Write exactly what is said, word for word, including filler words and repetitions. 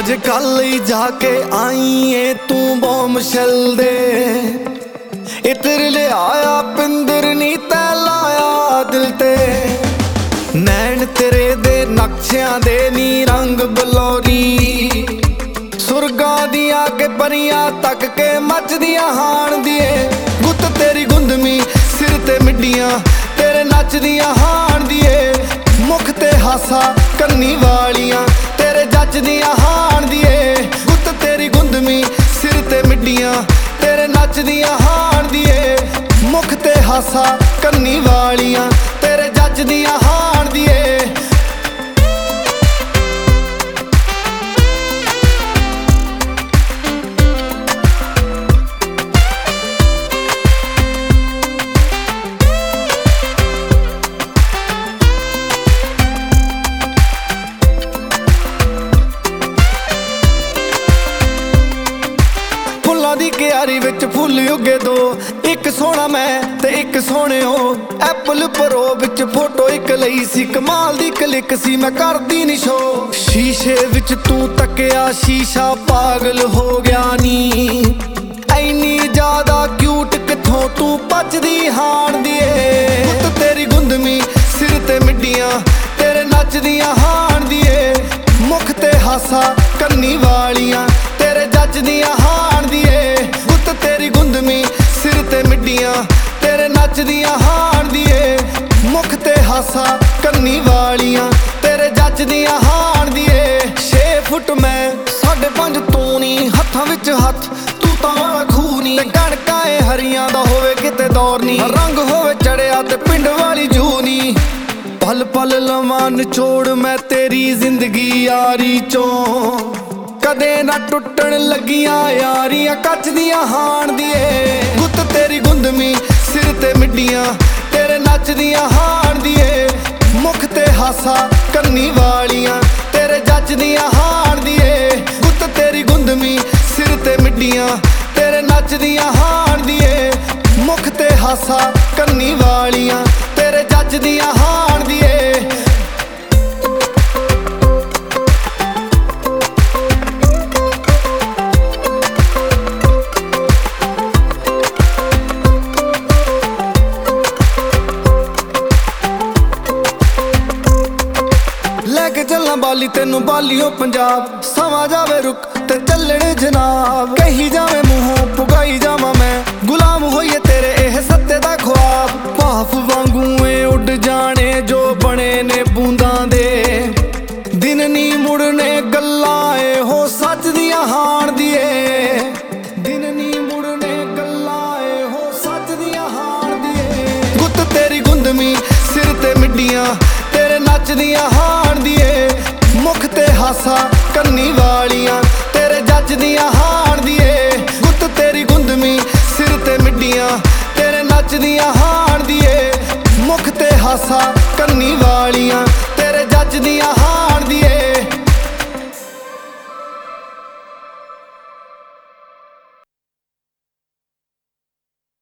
अज कल ही जाके आई है तू बोमशल दे इतर ले आया पिंदर नी तै लाया दिल ते नैन तेरे दे नक्शियां दे नी रंग बलौरी सुरगा दिया के परियां तक के मचदियां हाण दिए गुत तेरी गुंदमी सिर ते मिड्डियां तेरे नचदियां हाण दिए मुख ते हासा कन्नी वालियां तेरे जचदियां हाण दिए गुत तेरी गुंदमी सिर ते मिड्डियां तेरे नचदियां हाण दिए मुख ते हासा कन्नी वालियां तेरे जचदियां हाण दिए दी क्यारी विच फुल उगे दो एक सोहना मैं ते एक सोहने हो एप्पल प्रो विच फोटो एक लई सी कमाल दी क्लिक सी मैं करदी नी शो शीशे विच तू तकिया शीशा पागल हो गया नी ऐनी ज्यादा क्यूट किथों तू पचदी हाण दिए पुत तेरी गुंदमी सिर ते मिड्डियां तेरे नचदियां हाण दिए मुख ते हासा कन्नी वालियां तेरे जचदियां हाण दिए गुत तेरी गुंदमी सिर ते मिड्डियां तेरे नचदियां हाण दिए मुख ते हासा कन्नी वालियां तेरे जचदियां हाण दिए छे फुट मैं साढ़े पंज तू नी हत्थां विच हत्थ तू तां वाला खूह नी ते कणकां ए हरियां दा होवे किते दौर नी रंग होवे चढ़िया ते पिंड वाली जू नी पल पल लवां निचोड़ मैं तेरी जिंदगी यारी चों कदे ना टुटण लगियां यारियां कच दियां हाण दिए गुत तेरी गुंदमी सिर ते मिड्डियां तेरे नचदियां हाण दिए मुख ते हासा कन्नी वालियां तेरे जचदियां हाण दिए गुत तेरी गुंदमी सिर ते मिड्डियां तेरे नचदियां हाण दिए मुख ते हासा कन्नी वालियां तेरे जचदियां हाण दिए लैके चलना बाली तेनू बालियों पंजाब समा जावे रुक ते चलने जनाब कही जावे मुंहों पुगाई जावा मैं गुलाम होइए तेरे एह सत्ते दा ख्वाब भाफ वांगू ए उड़ जाने जो बने ने बूंदां दे दिन नी मुड़ने गल्लां ए हो सच दियां हाण दिए दिन नी मुड़ने गल्लां ए हो सच दियां हाण दिए गुत तेरी गुंदमी सिर ते मिड्डियां तेरे नचदियां हाण दिए मुख ते हासा कन्नी वालियां तेरे जचदियां हाण दिए गुत तेरी गुंदमी सिर ते मिड्डियां तेरे नचदियां हाण दिए मुख ते हासा कन्नी वालियां तेरे जचदियां हाण दिए।